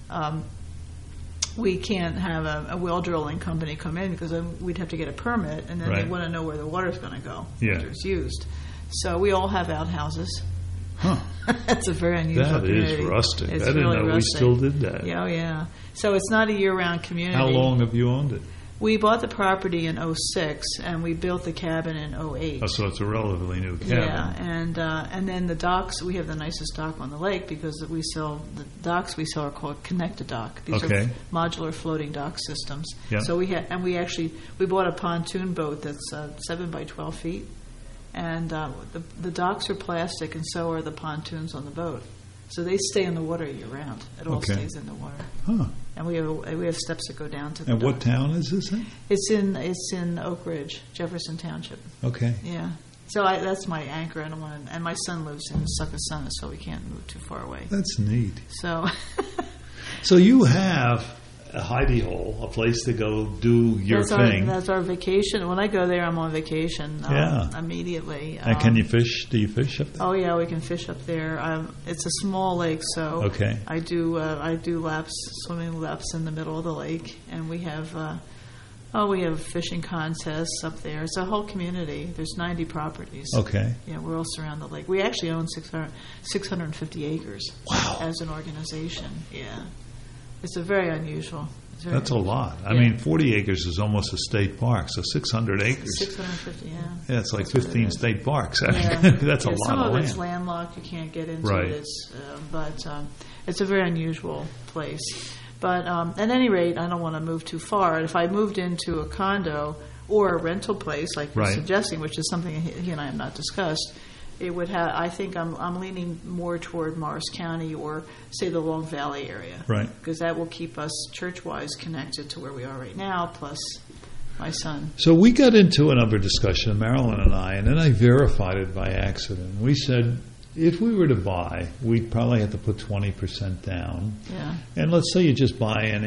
We can't have a well drilling company come in because we'd have to get a permit, and then they want to know where the water's going to go after it's used. So we all have outhouses. Huh. That's a very unusual community. That is rustic. It's I didn't really know rustic. We still did that. Yeah, yeah. So it's not a year-round community. How long have you owned it? We bought the property in 2006, and we built the cabin in 2008. Oh, so it's a relatively new cabin. Yeah, and then the docks, we have the nicest dock on the lake because the docks we sell are called connected dock. These are modular floating dock systems. Yeah. So we bought a pontoon boat that's 7 by 12 feet, and the docks are plastic, and so are the pontoons on the boat. So they stay in the water year round. It all stays in the water. Huh. And we have steps that go down to the And dock. what town is this in? It's in Oak Ridge, Jefferson Township. Okay. Yeah. So that's my anchor. I don't want to, and my son lives in Succothsona, so we can't move too far away. That's neat. So So you have a hidey hole, a place to go do your thing. That's our vacation. When I go there, I'm on vacation immediately. And can you fish? Do you fish up there? Oh yeah, we can fish up there. It's a small lake, so I do swimming laps in the middle of the lake, and we have fishing contests up there. It's a whole community. There's 90 properties. Okay. Yeah, we're all surround the lake. We actually own 650 acres. Wow. As an organization, yeah. It's a very unusual. That's a lot. I mean, 40 acres is almost a state park, so 600 acres. 650, yeah. Yeah, it's like 15 state parks. Yeah. That's a lot of land. Some of it's landlocked. You can't get into it. But it's a very unusual place. But at any rate, I don't want to move too far. If I moved into a condo or a rental place, like you're suggesting, which is something he and I have not discussed, it would have. I think I'm leaning more toward Morris County or, say, the Long Valley area. Right. Because that will keep us church-wise connected to where we are right now, plus my son. So we got into another discussion, Marilyn and I, and then I verified it by accident. We said, if we were to buy, we'd probably have to put 20% down. Yeah. And let's say you just buy an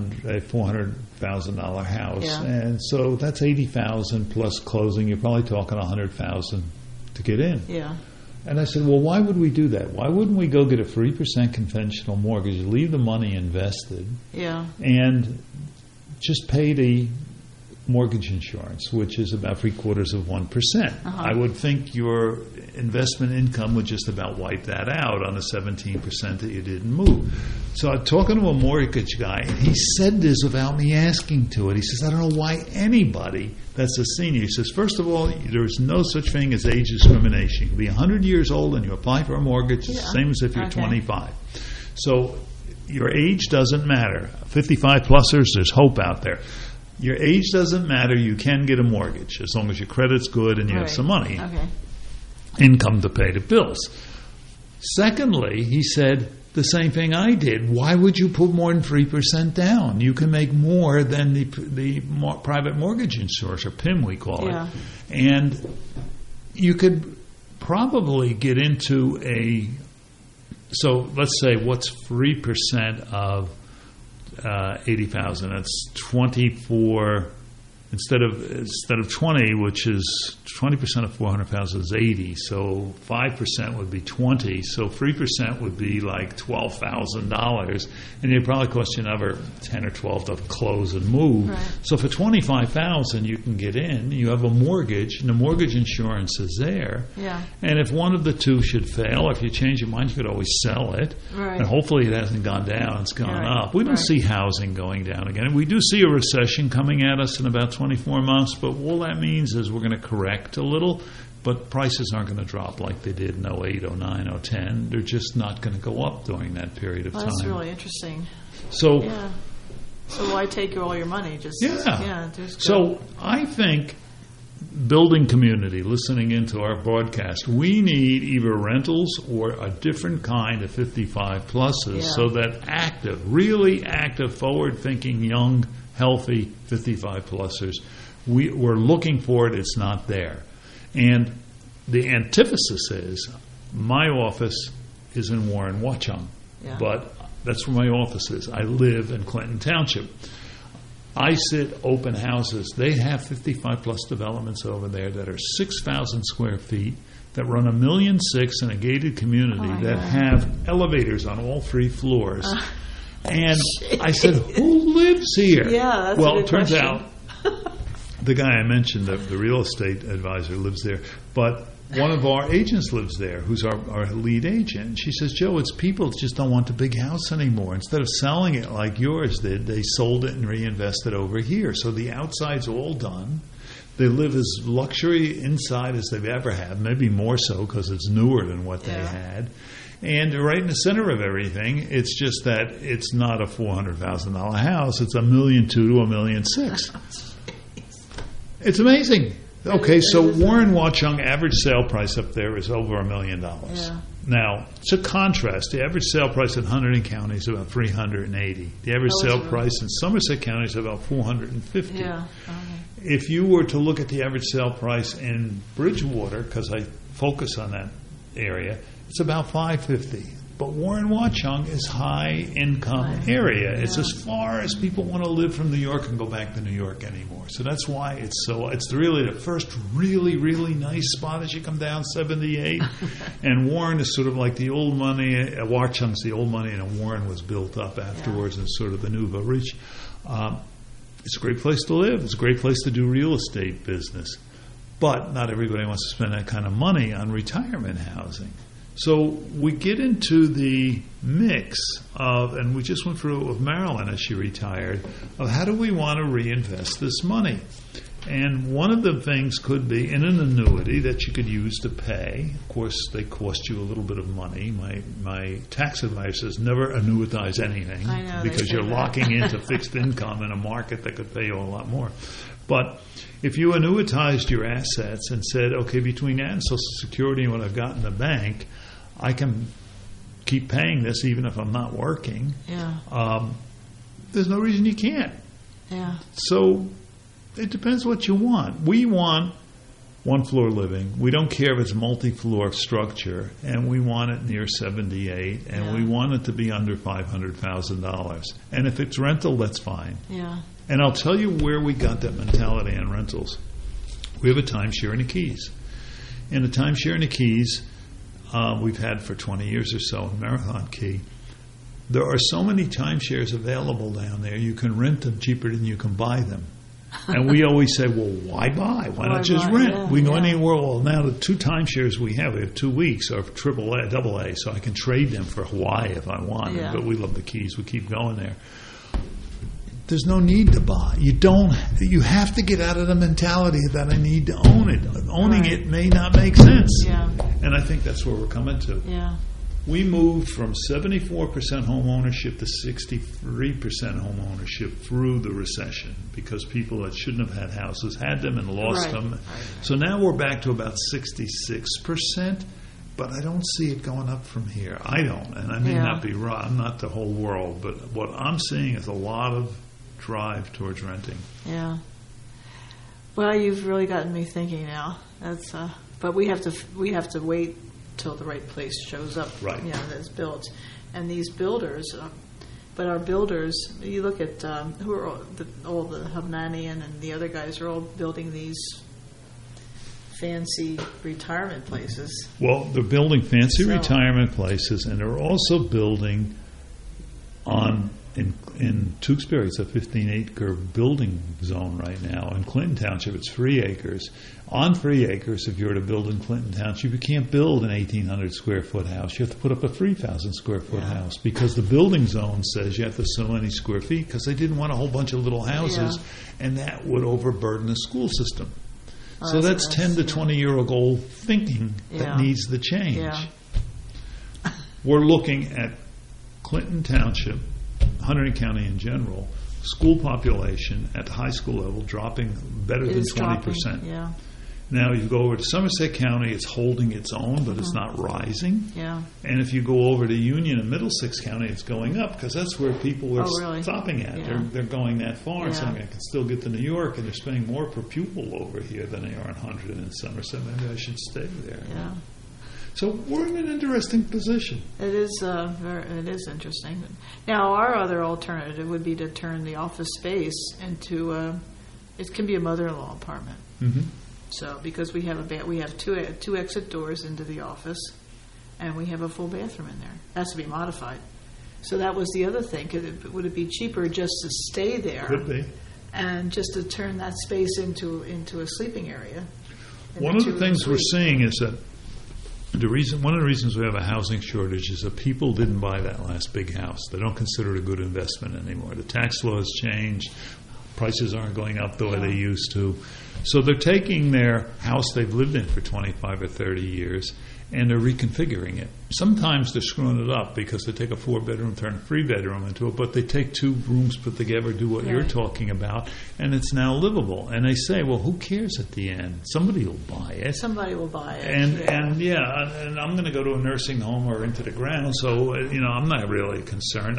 $400,000 house. Yeah. And so that's $80,000 plus closing. You're probably talking $100,000 to get in. Yeah. And I said, well, why would we do that? Why wouldn't we go get a 3% conventional mortgage, leave the money invested, and just pay the mortgage insurance, which is about 0.75%. I would think your investment income would just about wipe that out on the 17% that you didn't move. So I'm talking to a mortgage guy, and he said this without me asking to it. He says, I don't know why anybody that's a senior. He says, first of all, there's no such thing as age discrimination. You can be 100 years old and you apply for a mortgage, the same as if you're 25. So your age doesn't matter. 55-plussers, there's hope out there. Your age doesn't matter. You can get a mortgage as long as your credit's good and you have some money, income to pay the bills. Secondly, he said the same thing I did. Why would you put more than 3% down? You can make more than the private mortgage insurers, or PIM we call it. And you could probably get into so let's say what's 3% of 80,000. That's 24 instead of 20, which is 20% of 400,000 is 80. So 5% would be 20. So 3% would be like $12,000, and it'd probably cost you another 10 or 12 to close and move. Right. So for 25,000, you can get in. You have a mortgage, and the mortgage insurance is there. Yeah. And if one of the two should fail, if you change your mind, you could always sell it. Right. And hopefully it hasn't gone down; it's gone up. We don't see housing going down again. We do see a recession coming at us in about 24 months, but all that means is we're going to correct a little, but prices aren't going to drop like they did in 08, 09, 010. They're just not going to go up during that period of time. That's really interesting. So, so why take all your money? Just So I think building community, listening into our broadcast, we need either rentals or a different kind of 55 pluses so that really active, forward-thinking, young, healthy 55 plussers, we're looking for it. It's not there. And the antithesis is my office is in Warren Watchung, but that's where my office is. I live in Clinton Township. I sit open houses. They have 55 plus developments over there that are 6,000 square feet that run $1.6 million in a gated community have elevators on all 3 floors. And I said, who lives here? Yeah, that's well, a good it turns question. out the guy I mentioned, the real estate advisor, lives there. But one of our agents lives there, who's our lead agent. And she says, Joe, it's people that just don't want the big house anymore. Instead of selling it like yours did, they sold it and reinvested over here. So the outside's all done. They live as luxury inside as they've ever had, maybe more so because it's newer than what they had. And they're right in the center of everything. It's just that it's not a $400,000 house. It's $1.2 million to $1.6 million. It's amazing. Okay, so Warren Watchung average sale price up there is over $1 million. Yeah. Now, to contrast, the average sale price in Hunterdon County is about $380. The average sale price in Somerset County is about $450. Yeah. If you were to look at the average sale price in Bridgewater, because I focus on that area, it's about $550. But Warren Watchung is high income area. It's as far as people want to live from New York and go back to New York anymore. So that's why it's really the first really, really nice spot as you come down 78. And Warren is sort of like the old money. Watchung's the old money, and Warren was built up afterwards and sort of the nouveau riche. It's a great place to live. It's a great place to do real estate business. But not everybody wants to spend that kind of money on retirement housing. So we get into the mix of, and we just went through it with Marilyn as she retired, of how do we want to reinvest this money? And one of the things could be in an annuity that you could use to pay. Of course, they cost you a little bit of money. My tax advisor says never annuitize anything because you're locking into fixed income in a market that could pay you a lot more. But if you annuitized your assets and said, okay, between that and Social Security and what I've got in the bank, I can keep paying this even if I'm not working. Yeah. There's no reason you can't. Yeah. So it depends what you want. We want one-floor living. We don't care if it's multi-floor structure, and we want it near 78, and we want it to be under $500,000. And if it's rental, that's fine. Yeah. And I'll tell you where we got that mentality on rentals. We have a timeshare in the Keys. And the timeshare in the Keys, we've had for 20 years or so in Marathon Key. There are so many timeshares available down there, you can rent them cheaper than you can buy them. And we always say, well, why buy? Why not just rent? Yeah, we can go anywhere. Well, now the 2 timeshares we have 2 weeks are AAA, AA, so I can trade them for Hawaii if I want. Yeah. But we love the Keys. We keep going there. There's no need to buy. You have to get out of the mentality that I need to own it. Owning it may not make sense. Yeah. And I think that's where we're coming to. Yeah. We moved from 74% home ownership to 63% home ownership through the recession because people that shouldn't have had houses had them and lost them. Right. So now we're back to about 66%, but I don't see it going up from here. I don't, and I may not be right. I'm not the whole world, but what I'm seeing is a lot of drive towards renting. Yeah. Well, you've really gotten me thinking now. That's but we have to wait till the right place shows up. Right. That's built, and these builders. But our builders, you look at who are all the Hovnanian and the other guys are all building these fancy retirement places. Well, they're building fancy retirement places, and they're also building in Tewksbury, it's a 15-acre building zone right now. In Clinton Township, it's 3 acres. On 3 acres, if you were to build in Clinton Township, you can't build an 1,800 square foot house. You have to put up a 3,000 square foot house because the building zone says you have to so many square feet because they didn't want a whole bunch of little houses, and that would overburden the school system. So that's 10 to 20-year-old thinking that needs the change. Yeah. We're looking at Clinton Township, Hunterdon County in general, school population at the high school level dropping better than 20%. Yeah. Now you go over to Somerset County, it's holding its own, but it's not rising. Yeah. And if you go over to Union and Middlesex County, it's going up because that's where people are stopping at. Yeah. They're going that far and saying I can still get to New York, and they're spending more per pupil over here than they are in Hunterdon and Somerset. Maybe I should stay there. Yeah. So we're in an interesting position. It is interesting. Now, our other alternative would be to turn the office space into it can be a mother-in-law apartment. Mm-hmm. So because we have two exit doors into the office, and we have a full bathroom in there. It has to be modified. So that was the other thing. Would it be cheaper just to stay there? Could be. And just to turn that space into a sleeping area. One of the things we're seeing is that one of the reasons we have a housing shortage is that people didn't buy that last big house. They don't consider it a good investment anymore. The tax laws changed. Prices aren't going up the way they used to. So they're taking their house they've lived in for 25 or 30 years and they're reconfiguring it. Sometimes they're screwing it up because they take a 4-bedroom, turn a 3-bedroom into it, but they take 2 rooms put together, do what you're talking about, and it's now livable. And they say, well, who cares at the end? Somebody will buy it. Somebody will buy it. And I'm going to go to a nursing home or into the ground, so I'm not really concerned.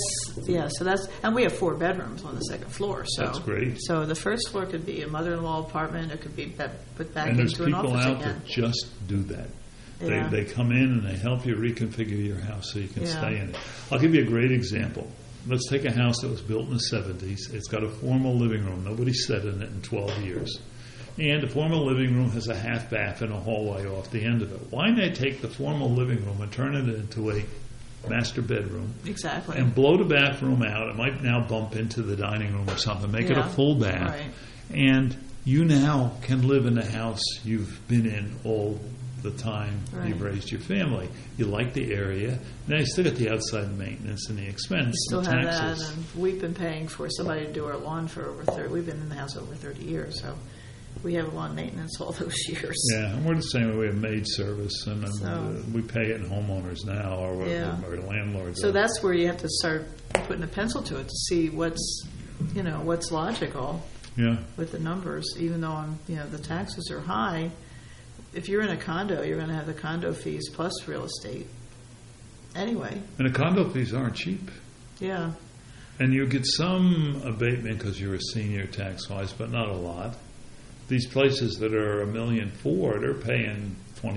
And we have 4 bedrooms on the second floor. So that's great. So the first floor could be a mother-in-law apartment. It could be put back and into an office again. there's people out that just do that. Yeah. They come in and they help you reconfigure your house so you can stay in it. I'll give you a great example. Let's take a house that was built in the 70s. It's got a formal living room. Nobody's sat in it in 12 years. And the formal living room has a half bath and a hallway off the end of it. Why not take the formal living room and turn it into a master bedroom? Exactly. And blow the bathroom out. It might now bump into the dining room or something. Make it a full bath. Right. And you now can live in the house you've been in all the time you've raised your family. You like the area. Now you still got the outside maintenance and the expense. You still and have taxes. that, and we've been paying for somebody to do our lawn for over 30. We've been in the house over 30 years, so we have lawn maintenance all those years. Yeah, and we're the same way. We have maid service, and we pay it in homeowners now, or landlords. So that's where you have to start putting a pencil to it to see what's logical. Yeah. With the numbers, even though the taxes are high. If you're in a condo, you're going to have the condo fees plus real estate anyway. And the condo fees aren't cheap. Yeah. And you get some abatement because you're a senior tax-wise, but not a lot. These places that are $1.4 million, they're paying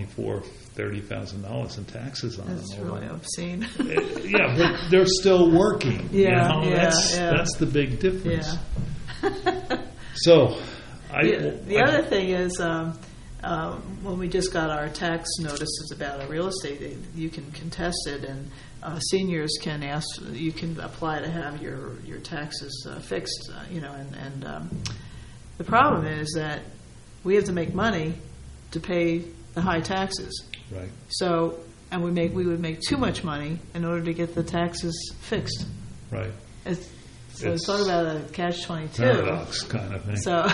$30,000 in taxes on them. That's really obscene. Yeah, but they're still working. That's the big difference. Yeah. So, the other thing is, when we just got our tax notices about a real estate, you can contest it, and seniors can ask. You can apply to have your taxes fixed. And the problem is that we have to make money to pay the high taxes. Right. So, and we would make too much money in order to get the taxes fixed. Right. It's talk about a catch-22 paradox kind of thing. So.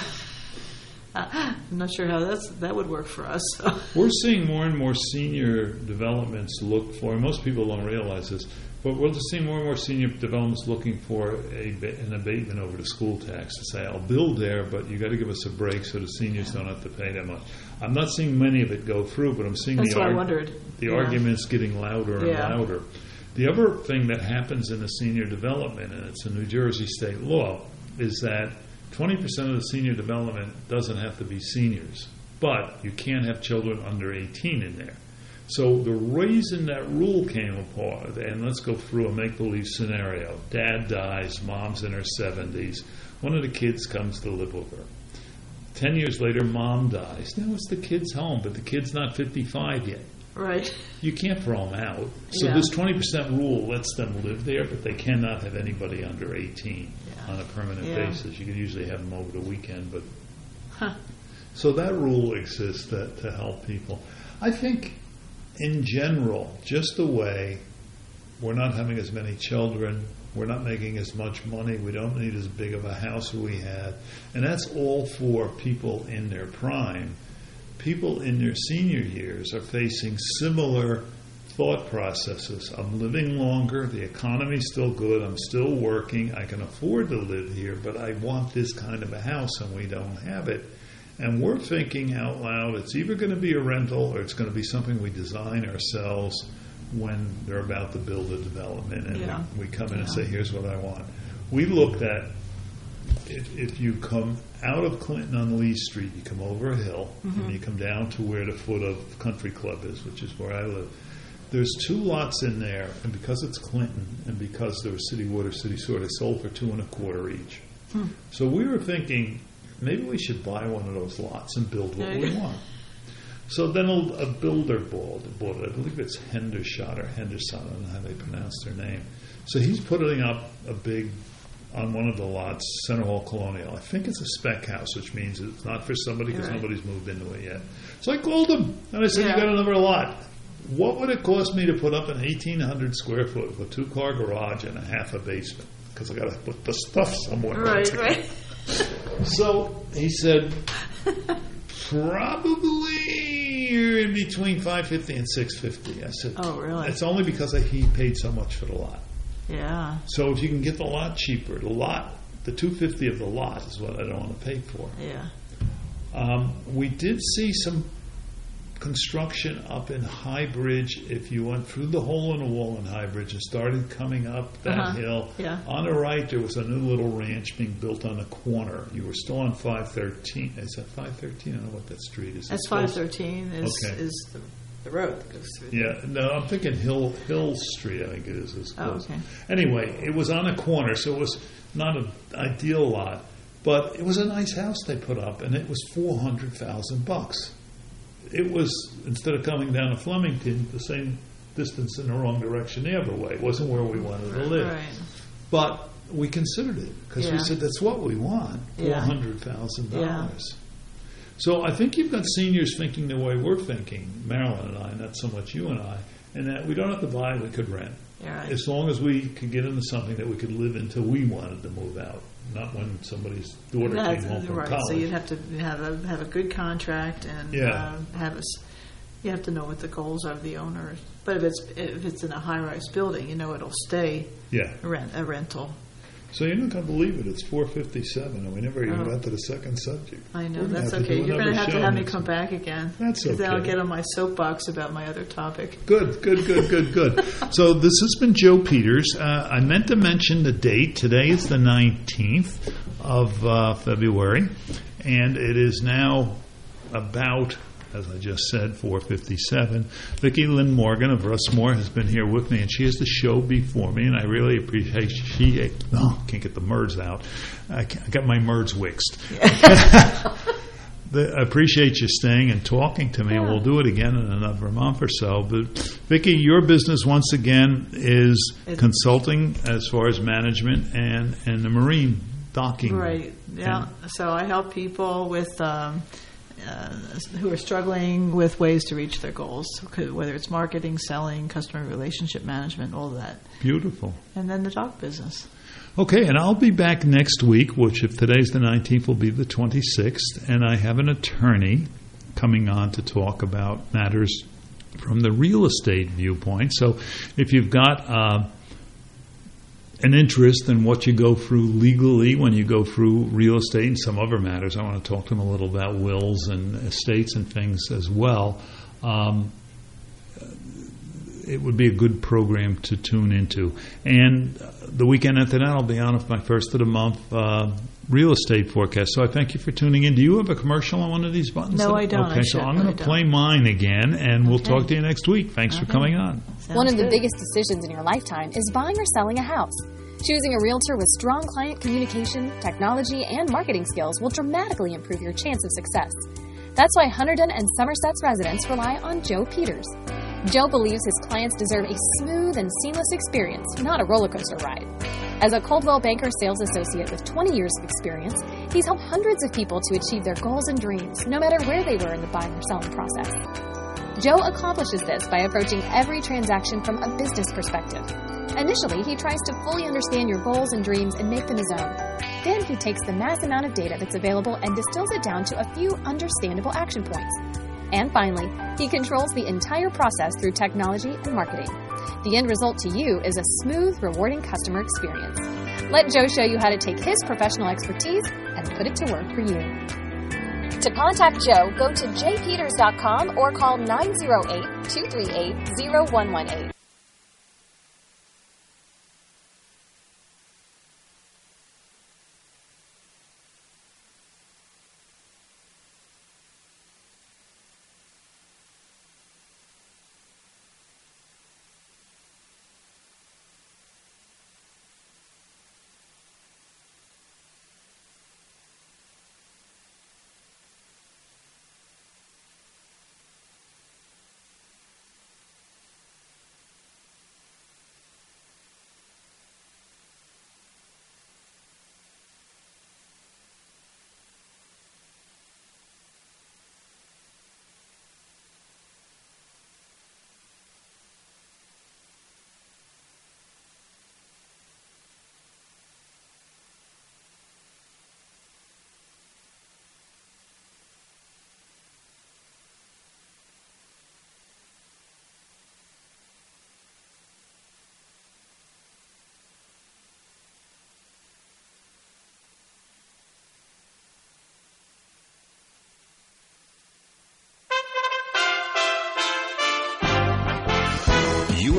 I'm not sure how that would work for us. So. We're seeing more and more senior developments look for, and most people don't realize this, but we're just seeing more and more senior developments looking for an abatement over the school tax to say, I'll build there, but you got to give us a break so the seniors don't have to pay that much. I'm not seeing many of it go through, but I'm seeing the arguments getting louder and louder. The other thing that happens in the senior development, and it's a New Jersey state law, is that 20% of the senior development doesn't have to be seniors, but you can't have children under 18 in there. So the reason that rule came apart, and let's go through a make-believe scenario. Dad dies, mom's in her 70s. One of the kids comes to live with her. 10 years later, mom dies. Now it's the kid's home, but the kid's not 55 yet. Right. You can't throw them out. So this 20% rule lets them live there, but they cannot have anybody under 18 on a permanent basis. You can usually have them over the weekend, but so that rule exists to help people. I think, in general, just the way we're not having as many children, we're not making as much money, we don't need as big of a house as we had, and that's all for people in their prime. People in their senior years are facing similar thought processes. I'm living longer, the economy's still good, I'm still working, I can afford to live here, but I want this kind of a house and we don't have it. And we're thinking out loud, it's either going to be a rental or it's going to be something we design ourselves when they're about to build a development. And we come in and say, here's what I want. We looked at, if you come out of Clinton on Lee Street, you come over a hill, and you come down to where the foot of Country Club is, which is where I live. There's 2 lots in there, and because it's Clinton, and because there was city water, city sewer, they sold for $2.25 each. So we were thinking, maybe we should buy one of those lots and build what we want. So then a builder bought it. I believe it's Hendershot or Henderson, I don't know how they pronounce their name. So he's putting up a big, on one of the lots, Center Hall Colonial. I think it's a spec house, which means it's not for somebody because nobody's moved into it yet. So I called him, and I said, you got another lot. What would it cost me to put up an 1,800 square foot with 2-car garage and a half a basement? Because I got to put the stuff somewhere. Right. So he said, probably You're in between $550 and $650. I said, oh, really? It's only because he paid so much for the lot. Yeah. So if you can get the lot cheaper, the $250 of the lot is what I don't want to pay for. Yeah. We did see some construction up in High Bridge. If you went through the hole in the wall in High Bridge and started coming up that hill, on the right there was a new little ranch being built on the corner. You were still on 513. Is that 513? I don't know what that street is. That's 513 is the road that goes through. Yeah, no, I'm thinking Hill Street, I think it is. It's close. Oh, okay. Anyway, it was on a corner, so it was not an ideal lot, but it was a nice house they put up, and it was $400,000. It was, instead of coming down to Flemington, the same distance in the wrong direction the other way. It wasn't where we wanted to live. Right. But we considered it, because we said, that's what we want, $400,000. Yeah. So I think you've got seniors thinking the way we're thinking, Marilyn and I, not so much you and I, and that we don't have to buy, we could rent. Right. As long as we could get into something that we could live until we wanted to move out, not when somebody's daughter came home from college. So you'd have to have a good contract and you have to know what the goals are of the owner. But if it's in a high-rise building, it'll stay a rental. So you're not going to believe it. It's 4:57, and we never even got to the second subject. I know. That's okay. You're going to have to have me come back again. That's okay. Then I'll get on my soapbox about my other topic. Good. So this has been Joe Peters. I meant to mention the date. Today is the 19th of February, and it is now about, as I just said, 4:57. Vicki Lynn Morgan of Russmore has been here with me, and she has the show before me, and I really appreciate can't get the merds out. I got my merds wixed. I appreciate you staying and talking to me, and we'll do it again in another month or so. But Vicki, your business once again is consulting as far as management and the marine docking. Right. Yeah. So I help people with who are struggling with ways to reach their goals, whether it's marketing, selling, customer relationship management, all of that. Beautiful. And then the dock business. Okay, and I'll be back next week, which if today's the 19th will be the 26th, and I have an attorney coming on to talk about matters from the real estate viewpoint. So if you've got an interest in what you go through legally when you go through real estate and some other matters, I want to talk to them a little about wills and estates and things as well. It would be a good program to tune into. And the weekend after that, I'll be on with my first of the month real estate forecast. So I thank you for tuning in. Do you have a commercial on one of these buttons? No, I don't. Okay, so I'm going to play mine again, and we'll talk to you next week. Thanks for coming on. One of the biggest decisions in your lifetime is buying or selling a house. Choosing a realtor with strong client communication, technology, and marketing skills will dramatically improve your chance of success. That's why Hunterdon and Somerset's residents rely on Joe Peters. Joe believes his clients deserve a smooth and seamless experience, not a roller coaster ride. As a Coldwell Banker sales associate with 20 years of experience, he's helped hundreds of people to achieve their goals and dreams, no matter where they were in the buying or selling process. Joe accomplishes this by approaching every transaction from a business perspective. Initially, he tries to fully understand your goals and dreams and make them his own. Then he takes the mass amount of data that's available and distills it down to a few understandable action points. And finally, he controls the entire process through technology and marketing. The end result to you is a smooth, rewarding customer experience. Let Joe show you how to take his professional expertise and put it to work for you. To contact Joe, go to jpeters.com or call 908-238-0118.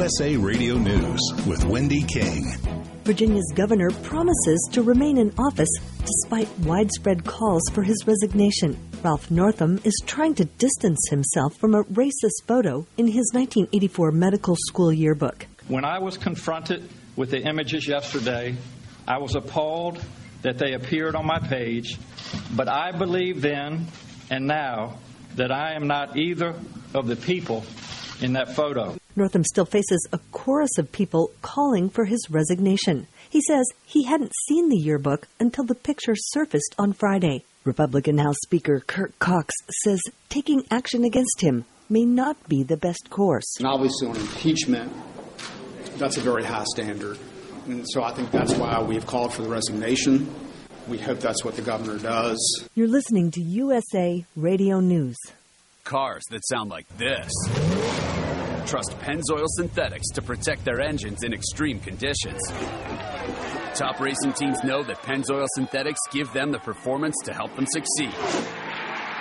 USA Radio News with Wendy King. Virginia's governor promises to remain in office despite widespread calls for his resignation. Ralph Northam is trying to distance himself from a racist photo in his 1984 medical school yearbook. When I was confronted with the images yesterday, I was appalled that they appeared on my page, but I believe then and now that I am not either of the people in that photo. Northam still faces a chorus of people calling for his resignation. He says he hadn't seen the yearbook until the picture surfaced on Friday. Republican House Speaker Kurt Cox says taking action against him may not be the best course. And obviously on impeachment, that's a very high standard. And so I think that's why we've called for the resignation. We hope that's what the governor does. You're listening to USA Radio News. Cars that sound like this. Trust Pennzoil Synthetics to protect their engines in extreme conditions. Top racing teams know that Pennzoil Synthetics give them the performance to help them succeed.